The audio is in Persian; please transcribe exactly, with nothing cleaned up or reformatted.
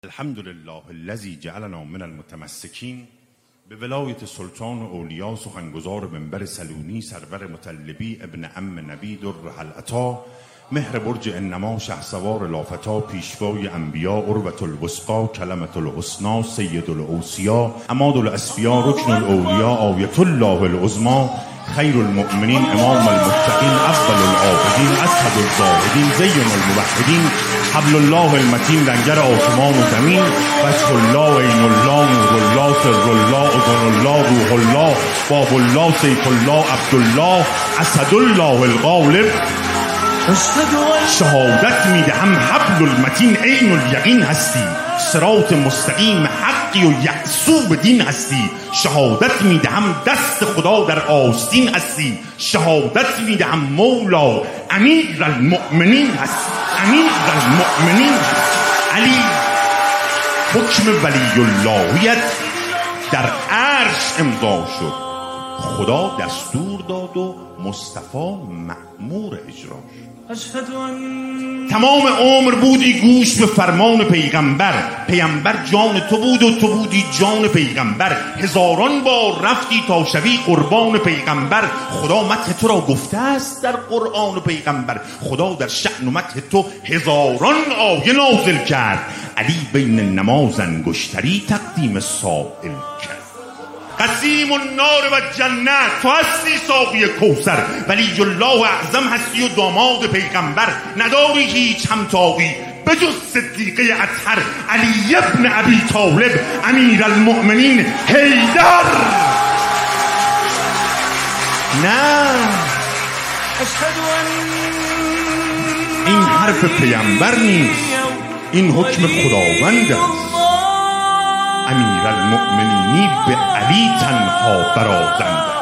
الحمد لله الذي جعلنا من المتمسکین به ولایت سلطان اولیا سخنگزار منبر سلونی سرور مطلبی ابن عم نبی در العطا مهر برج انما شهسوار لافتا پیشوای انبیا عروة الوثقی کلمة الحسنی سید الاوصیا عماد الاسفیا رکن الاولیا آیة الله العظمی خیر المؤمنین امام المتقین افضل العابدین اسعد الزاهدین زین الموحدین حبل الله المتین لنگر آسمان و زمین وجه الله عین الله نور الله سر الله اذن الله روح الله باب الله سیف الله عبدالله اسد الله الغالب. شهادت میدهم حبل المتین عین الیقین هستی، صراط مستقیم حقی و یعصوب دین هستی. شهادت میدهم دست خدا در آستین هستی. شهادت میدهم مولا امیر المؤمنین هستی. امیر المؤمنین علی حکم ولی اللهیت در عرش امضا شد. خدا دستور داد و مصطفی مأمور اجرا شد. تمام عمر بودی گوش به فرمان پیغمبر، پیغمبر جان تو بود و تو بودی جان پیغمبر. هزاران بار رفتی تا شوی قربان پیغمبر. خدا مدح تو را گفته است در قرآن پیغمبر. خدا در شأن و مدح تو هزاران آیه نازل کرد. علی بین نماز انگشتری تقدیم سائل کرد. قسیم النار و جنت تو هستی ساقی کوثر. ولی الله اعظم هستی و داماد پیغمبر. نداری هیچ همتایی بجز صدیقه اطهر علی ابن ابی طالب امیر المؤمنین حیدر. نه این حرف پیغمبر نیست، این حکم خداوند است. امیر المؤمنینی به علی تنها برازنده.